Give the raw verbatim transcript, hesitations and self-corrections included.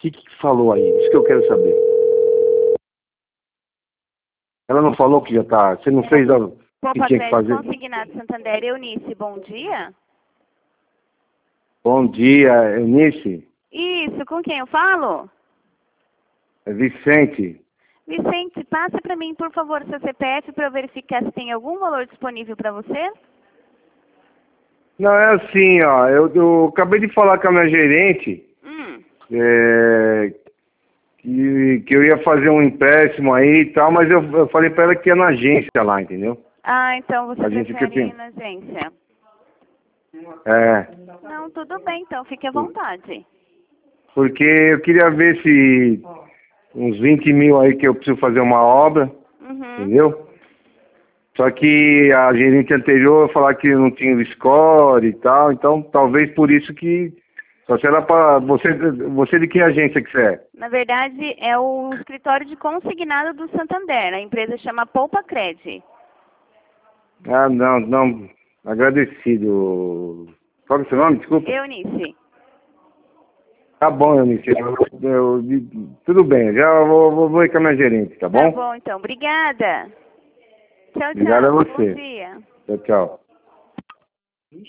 que que falou aí? Isso que eu quero saber. Ela não falou que já tá... Você não fez o que tinha que fazer? Consignado Santander, Eunice, bom dia. Bom dia, Eunice. Isso, com quem eu falo? É Vicente. Vicente, passa para mim, por favor, seu C P F para eu verificar se tem algum valor disponível para você. Não, é assim, ó. Eu, eu acabei de falar com a minha gerente Hum. é, que, que eu ia fazer um empréstimo aí e tal, mas eu, eu falei pra ela que ia na agência lá, entendeu? Ah, então você A agência que eu prefere ir tenho. na agência. É. Não, tudo bem, então, fique à vontade. Porque eu queria ver se uns vinte mil aí que eu preciso fazer uma obra, Uhum. entendeu? Só que a gerente anterior falou que não tinha o score e tal, então talvez por isso que... Só se ela para... Você, você de que agência que você é? Na verdade, é o escritório de consignado do Santander. A empresa chama Poupa Cred. Ah, não, não. Agradecido. Qual é o seu nome? Desculpa. Eunice. Tá bom, Eunice. Eu, eu, tudo bem, já vou, vou, vou ir com a minha gerente, tá bom? Tá bom, então. Obrigada. Tchau, Obrigado a tchau. você. Bom dia. Tchau, tchau.